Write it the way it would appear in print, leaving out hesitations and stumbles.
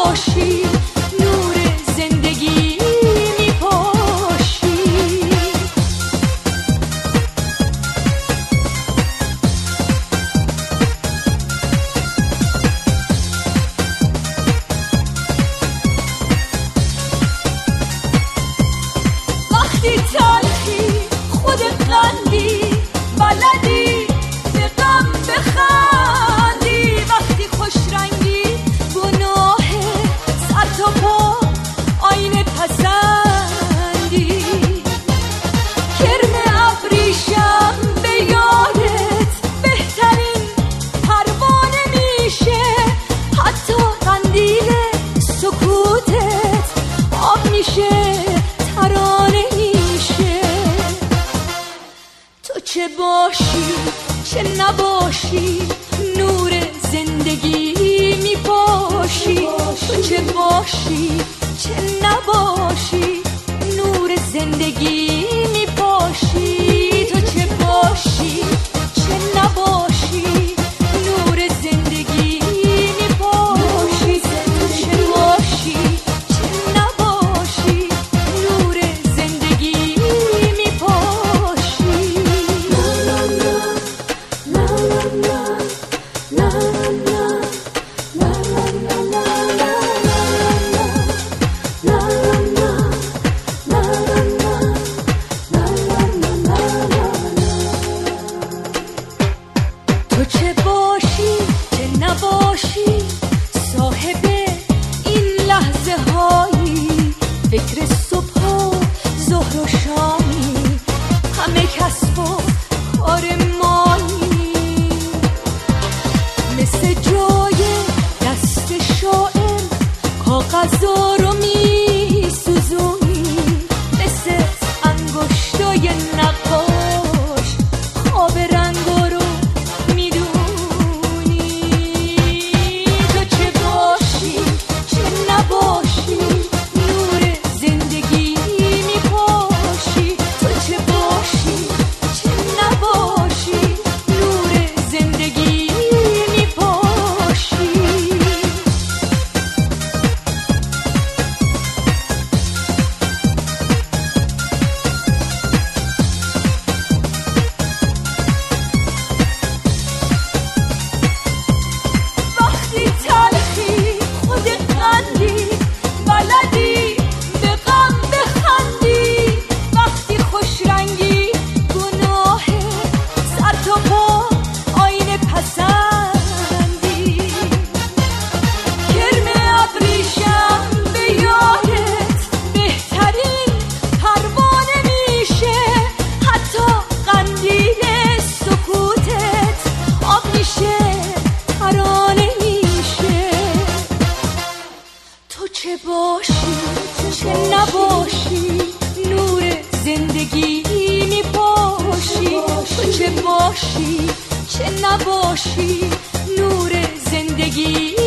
نباشی نور زندگی میپاشی. وقتی تلخی خود قندی بلدی به غم بخندی، وقتی خوش رنگی گناه سر تا پا آینه پسندی. کرم ابریشم به یادت بهترین پروانه میشه، حتی قندیل سکوتت آب میشه ترانه میشه. تو چه باشی چه نباشی نور زندگی میپاشی. تو چه باشی چه نباشی نور زندگی میپاشی. تو چه باشی چه نباشی نور زندگی میپاشی. تو چه باشی چه نباشی نور زندگی میپاشی. تو چه باشی چه نباشی صاحب این لحظه هایی، فکر صبح و ظهر و شامی، همه کسب و کار مایی. مثل جای دست شاعر کاغذا رو می سوزونی، مثل انگشتای نقاش خواب رنگا رو میدونی. تو چه باشی چه نباشی نور زندگی میپاشی. تو چه باشی چه نباشی نور زندگی میپاشی. وقتی تلخی خود قندی بلدی به غم بخندی، وقتی خوش رنگی گناه سر تا پا آینه پسندی. کرم ابریشم به یادت بهترین پروانه میشه، حتی قندیل سکوتت آب میشه ترانه میشه. تو چه باشی چه نباشی نور زندگی میپاشی. تو چه باشی چه نباشی نور زندگی